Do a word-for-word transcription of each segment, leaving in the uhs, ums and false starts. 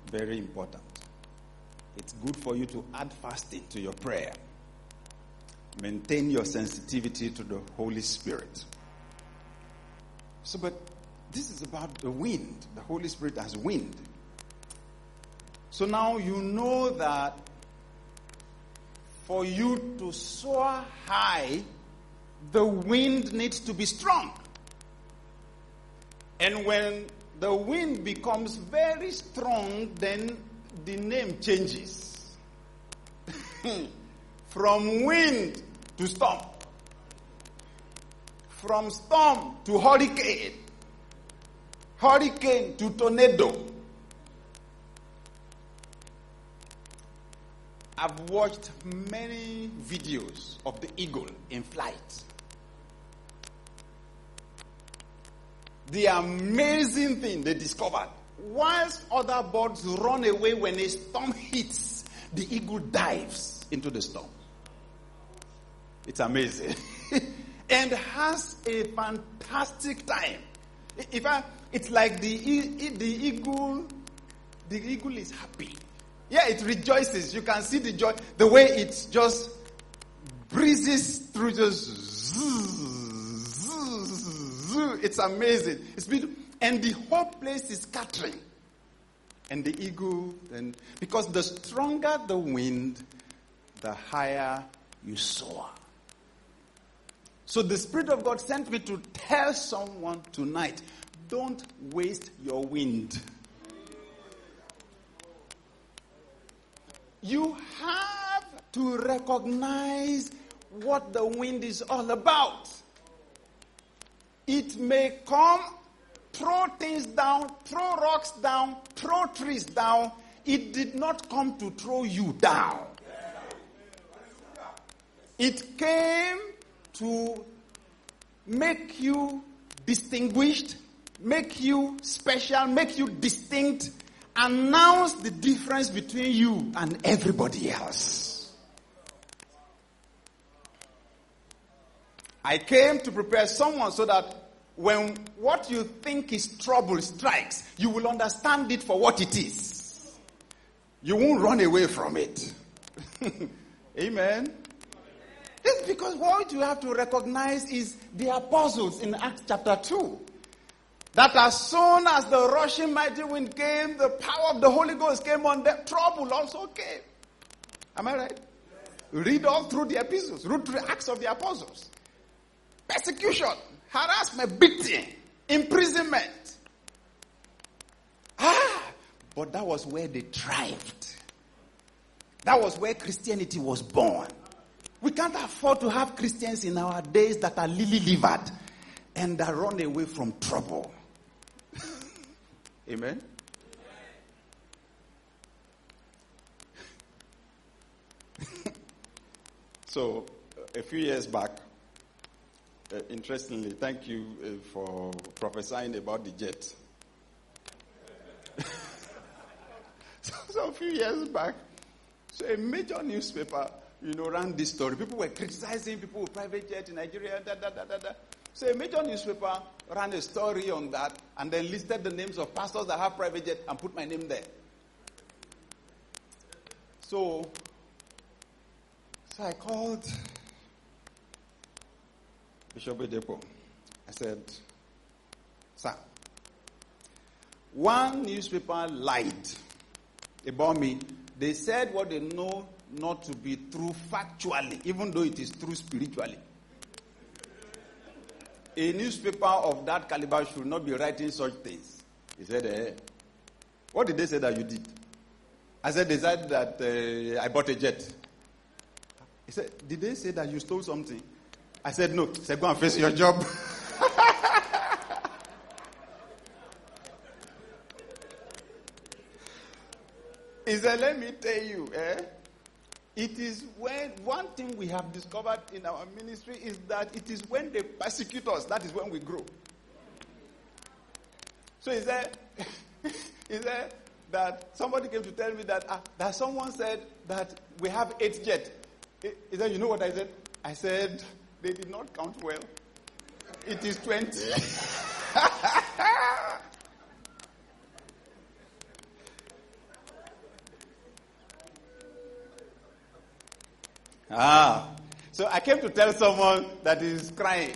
Very important. It's good for you to add fasting to your prayer. Maintain your sensitivity to the Holy Spirit. So, but this is about the wind. The Holy Spirit has wind. So now you know that for you to soar high, the wind needs to be strong. And when the wind becomes very strong, then the name changes. From wind to storm. From storm to hurricane. Hurricane to tornado. I've watched many videos of the eagle in flight. The amazing thing they discovered, whilst other birds run away when a storm hits, the eagle dives into the storm. It's amazing. And has a fantastic time. In fact, it's like the, the eagle, the eagle is happy. Yeah, it rejoices. You can see the joy, the way it just breezes through, just zzz, zzz, zzz. It's amazing. It's beautiful. And the whole place is scattering. And the eagle, and because the stronger the wind, the higher you soar. So the Spirit of God sent me to tell someone tonight, don't waste your wind. You have to recognize what the wind is all about. It may come, throw things down, throw rocks down, throw trees down. It did not come to throw you down. It came to make you distinguished, make you special, make you distinct, announce the difference between you and everybody else. I came to prepare someone so that when what you think is trouble strikes, you will understand it for what it is. You won't run away from it. Amen. It's because what you have to recognize is the apostles in Acts chapter two. That as soon as the rushing mighty wind came, the power of the Holy Ghost came on them, trouble also came. Am I right? Read all through the epistles, read through the Acts of the Apostles. Persecution, harassment, beating, imprisonment. Ah, but that was where they thrived. That was where Christianity was born. We can't afford to have Christians in our days that are lily-livered and that run away from trouble. Amen? So, a few years back, uh, interestingly, thank you uh, for prophesying about the jet. so, so, a few years back, so a major newspaper, you know, ran this story. People were criticizing people with private jet in Nigeria, da, da, da, da, da. So a major newspaper ran a story on that and then listed the names of pastors that have private jet and put my name there. So, so I called Bishop Oyedepo. I said, sir, one newspaper lied about me. They said what they know not to be true factually, even though it is true spiritually. A newspaper of that caliber should not be writing such things. He said, eh, what did they say that you did? I said, they said that uh, I bought a jet. He said, did they say that you stole something? I said, no. He said, go and face your job. He said, let me tell you, eh? It is when, one thing we have discovered in our ministry is that it is when they persecute us, that is when we grow. So he said, he said that somebody came to tell me that, ah, that someone said that we have eight jets. He, he said, you know what I said? I said, they did not count well. It is twenty. Ah. So I came to tell someone that is crying.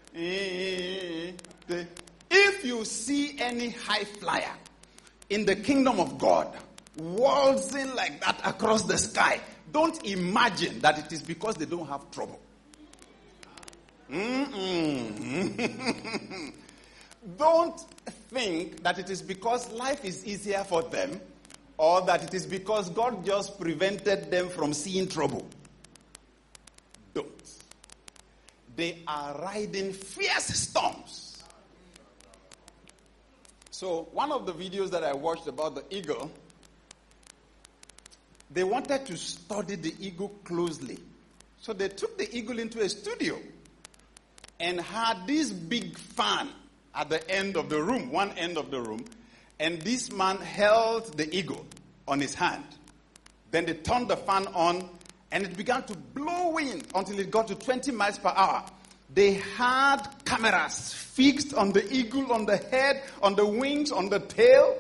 If you see any high flyer in the kingdom of God waltzing like that across the sky, don't imagine that it is because they don't have trouble. Mm-mm. Don't think that it is because life is easier for them or that it is because God just prevented them from seeing trouble. Don't. They are riding fierce storms. So one of the videos that I watched about the eagle, they wanted to study the eagle closely. So they took the eagle into a studio and had this big fan at the end of the room, one end of the room, and this man held the eagle on his hand. Then they turned the fan on, and it began to blow wind until it got to twenty miles per hour. They had cameras fixed on the eagle, on the head, on the wings, on the tail.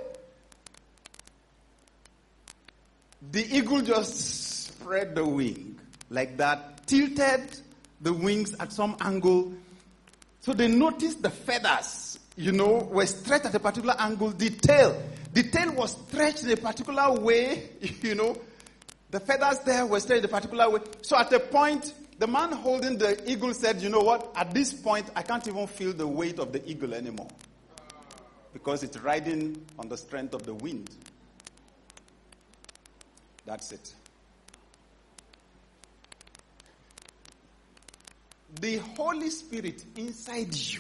The eagle just spread the wing like that, tilted the wings at some angle. So they noticed the feathers, you know, were stretched at a particular angle. The tail, the tail was stretched in a particular way, you know. The feathers there were stretched in a particular way. So at a point, the man holding the eagle said, you know what, at this point, I can't even feel the weight of the eagle anymore. Because it's riding on the strength of the wind. That's it. The Holy Spirit inside you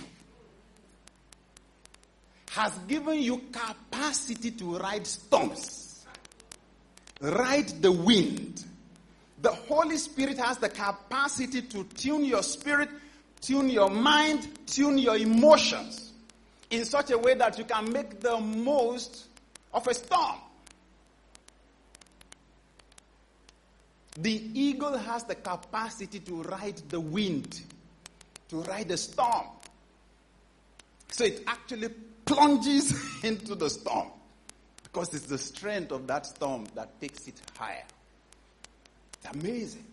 has given you capacity to ride storms, ride the wind. The Holy Spirit has the capacity to tune your spirit, tune your mind, tune your emotions in such a way that you can make the most of a storm. The eagle has the capacity to ride the wind, to ride the storm. So it actually plunges into the storm because it's the strength of that storm that takes it higher. It's amazing.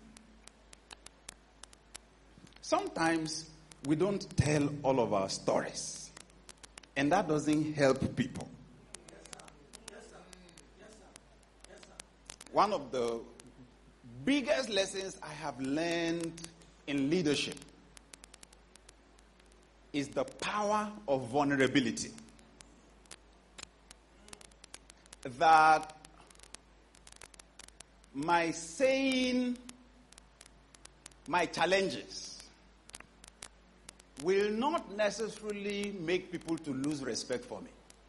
Sometimes we don't tell all of our stories, and that doesn't help people. One of the biggest lessons I have learned in leadership is the power of vulnerability. That my saying my challenges will not necessarily make people to lose respect for me.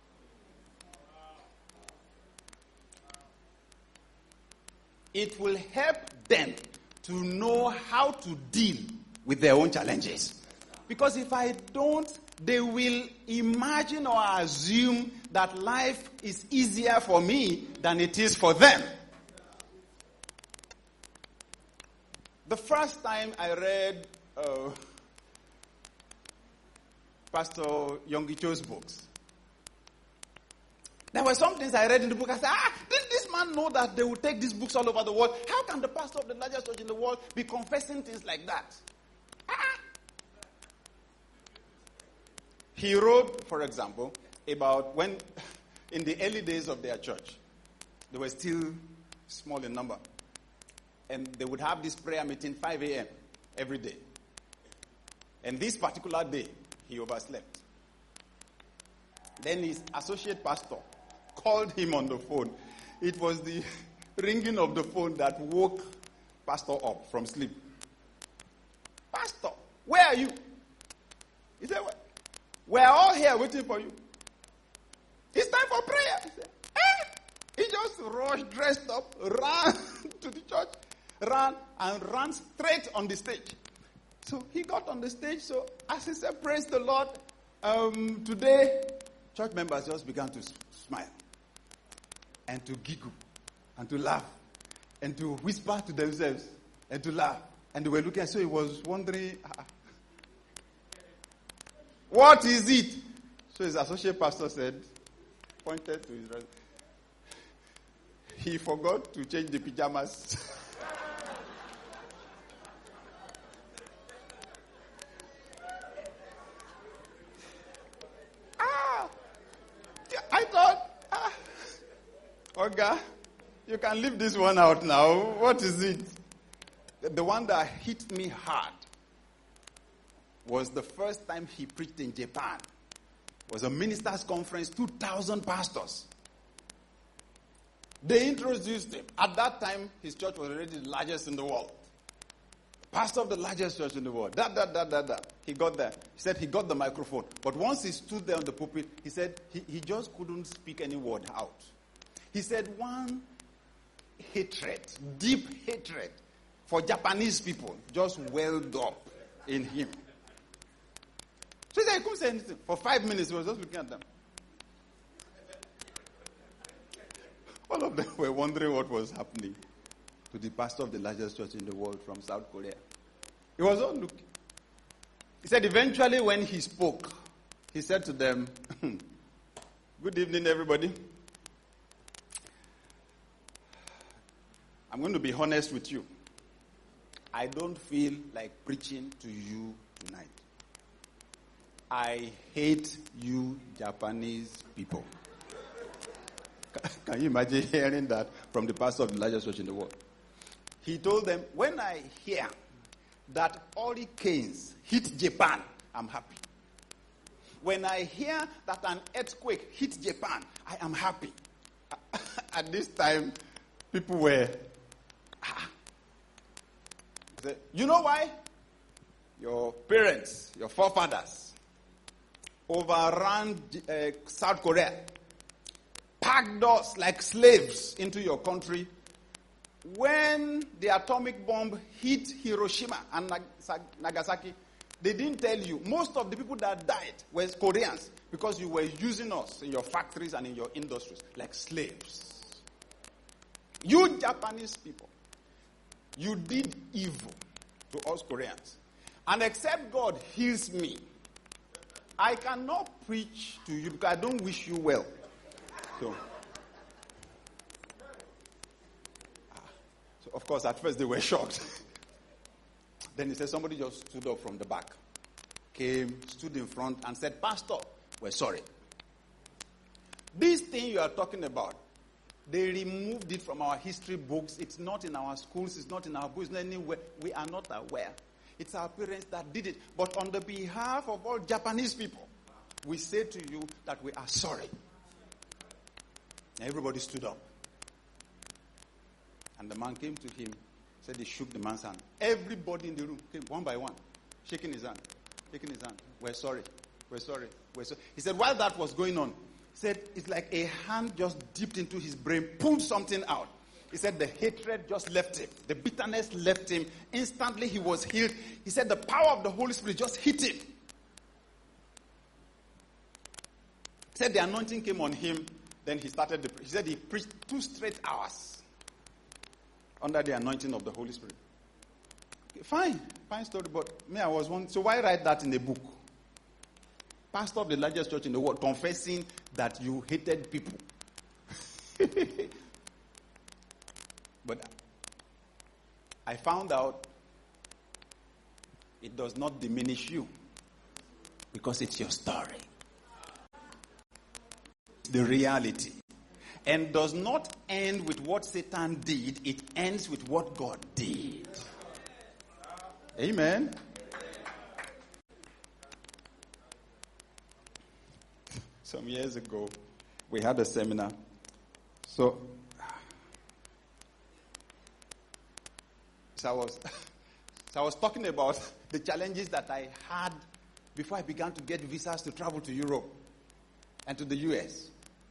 It will help them to know how to deal with their own challenges. Because if I don't, they will imagine or assume that life is easier for me than it is for them. The first time I read uh, Pastor Yonggi Cho's books, there were some things I read in the book. I said, ah, didn't this man know that they will take these books all over the world? How can the pastor of the largest church in the world be confessing things like that? Ah. He wrote, for example, about when, in the early days of their church, they were still small in number. And they would have this prayer meeting five a.m. every day. And this particular day, he overslept. Then his associate pastor called him on the phone. It was the ringing of the phone that woke Pastor up from sleep. Pastor, where are you? He said, we're all here waiting for you. It's time for prayer. He said, eh? He just rushed, dressed up, ran to the church, ran and ran straight on the stage. So he got on the stage. So as he said, praise the Lord, um, today, church members just began to smile and to giggle and to laugh and to whisper to themselves and to laugh. And they were looking, so he was wondering, ah, what is it? So his associate pastor said, pointed to his right. He forgot to change the pajamas. Oga, you can leave this one out now. What is it? The one that hit me hard was the first time he preached in Japan. It was a ministers' conference, two thousand pastors. They introduced him. At that time, his church was already the largest in the world. Pastor of the largest church in the world. That, that, that, that, that. He got there. He said he got the microphone. But once he stood there on the pulpit, he said he, he just couldn't speak any word out. He said one hatred, deep hatred for Japanese people just welled up in him. So he said he couldn't say anything. For five minutes, he was just looking at them. All of them were wondering what was happening to the pastor of the largest church in the world from South Korea. He was all looking. He said eventually when he spoke, he said to them, good evening, everybody. I'm going to be honest with you. I don't feel like preaching to you tonight. I hate you Japanese people. Can you imagine hearing that from the pastor of the largest church in the world? He told them, when I hear that hurricanes hit Japan, I'm happy. When I hear that an earthquake hit Japan, I am happy. At this time, people were, ah. You know why? Your parents, your forefathers, overran uh, South Korea, packed us like slaves into your country. When the atomic bomb hit Hiroshima and Nagasaki, they didn't tell you. Most of the people that died were Koreans because you were using us in your factories and in your industries like slaves. You Japanese people, you did evil to us Koreans. And except God heals me, I cannot preach to you because I don't wish you well. So, so, of course, at first they were shocked. Then he said, somebody just stood up from the back, came, stood in front, and said, Pastor, we're sorry. This thing you are talking about, they removed it from our history books. It's not in our schools. It's not in our books. Anywhere. We are not aware. It's our parents that did it. But on the behalf of all Japanese people, we say to you that we are sorry. Everybody stood up. And the man came to him, said he shook the man's hand. Everybody in the room came one by one, shaking his hand, shaking his hand. We're sorry, we're sorry, we're sorry. He said while that was going on, he said it's like a hand just dipped into his brain, pulled something out. He said the hatred just left him. The bitterness left him. Instantly he was healed. He said the power of the Holy Spirit just hit him. He said the anointing came on him. Then he started, the, he said he preached two straight hours under the anointing of the Holy Spirit. Okay, fine, fine story, but me, I was one. So why write that in a book? Pastor of the largest church in the world confessing that you hated people. But I found out it does not diminish you because it's your story. The reality, and does not end with what Satan did, it ends with what God did. Amen. Some years ago, we had a seminar. So, so I was, so I was talking about the challenges that I had before I began to get visas to travel to Europe and to the U S.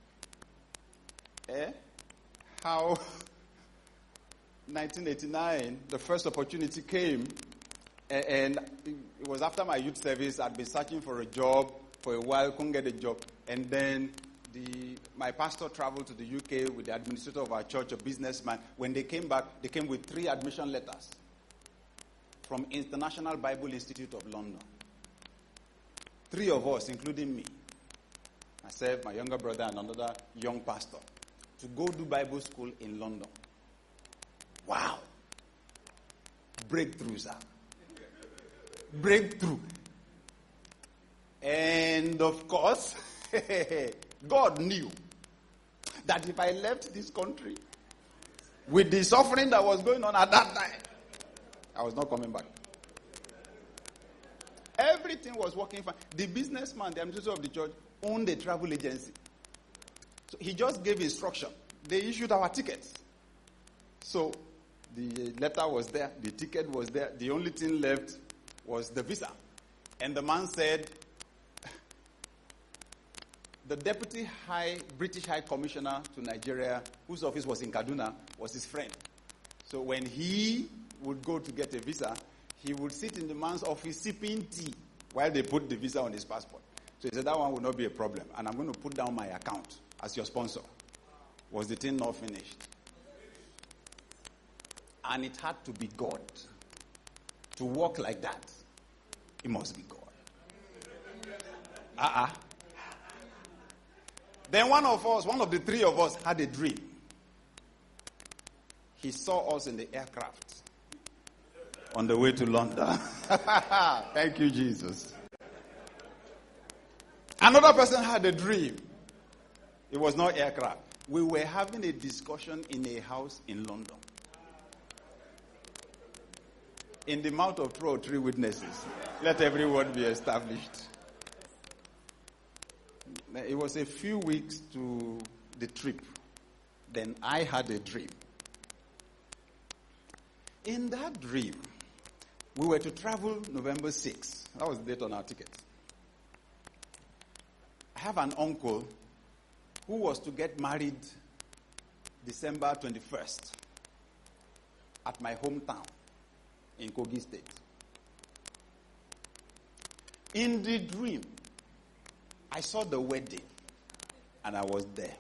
Eh? How nineteen eighty-nine, the first opportunity came, and it was after my youth service. I'd been searching for a job for a while, couldn't get a job, and then the my pastor traveled to the U K with the administrator of our church, a businessman. When they came back, they came with three admission letters from International Bible Institute of London. Three of us, including me, myself, my younger brother, and another young pastor, to go do Bible school in London. Wow. Breakthrough, sir. Breakthrough. And of course, God knew that if I left this country with the suffering that was going on at that time, I was not coming back. Everything was working fine. The businessman, the administrator of the church, owned a travel agency. So he just gave instruction. They issued our tickets. So the letter was there, the ticket was there. The only thing left was the visa. And the man said, the deputy high British High Commissioner to Nigeria, whose office was in Kaduna, was his friend. So when he would go to get a visa, he would sit in the man's office sipping tea while they put the visa on his passport. So he said, that one will not be a problem. And I'm going to put down my account as your sponsor. Was the thing not finished? And it had to be God. To walk like that, it must be God. Uh-uh. Then one of us, one of the three of us, had a dream. He saw us in the aircraft on the way to London. Thank you, Jesus. Another person had a dream. It was not aircraft. We were having a discussion in a house in London. In the mouth of two or three witnesses, let everyone be established. It was a few weeks to the trip. Then I had a dream. In that dream, we were to travel November sixth. That was the date on our ticket. I have an uncle who was to get married December twenty-first at my hometown in Kogi State. In the dream, I saw the wedding and I was there.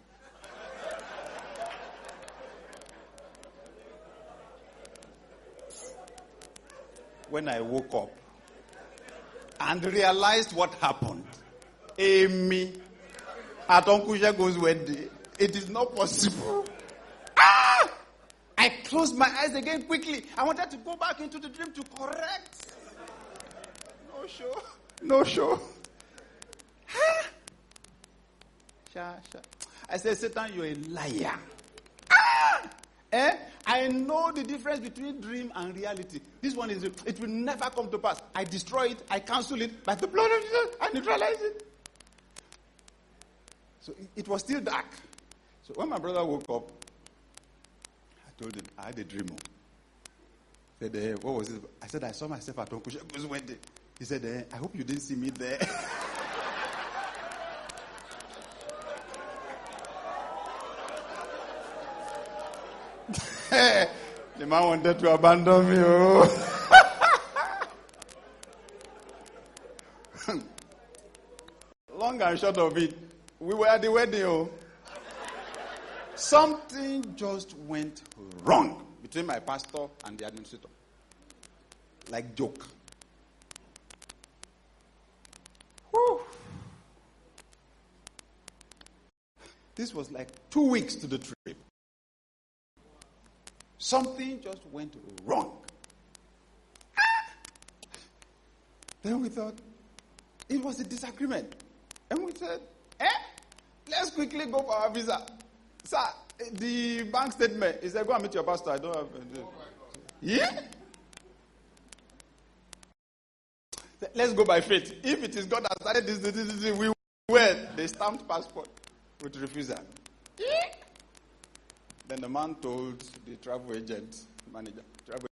When I woke up and realized what happened, Amy at Uncle Jago's wedding, it is not possible. Ah! I closed my eyes again quickly. I wanted to go back into the dream to correct. No show. No show. Ah! Sha, sha. I said, Satan, you're a liar. Ah! Eh? I know the difference between dream and reality. This one is, it will never come to pass. I destroy it, I cancel it, by the blood of Jesus, I neutralize it. So it, it was still dark. So when my brother woke up, I told him, I had a dream. He said, eh, what was it? I said, I saw myself at Uncle Shago's wedding. He said, eh, I hope you didn't see me there. The man wanted to abandon me. Oh. Long and short of it, we were at the wedding. Oh. Something just went wrong between my pastor and the administrator. Like joke. Whew. This was like two weeks to the trip. Something just went wrong. Then we thought, it was a disagreement. And we said, eh, let's quickly go for our visa. Sir, the bank statement, he said, go and meet your pastor. I don't have... Uh, yeah? Let's go by faith. If it is God that started this, this, this, this, we went. They stamped passport with refusal. Yeah? Then the man told the travel agent, manager, travel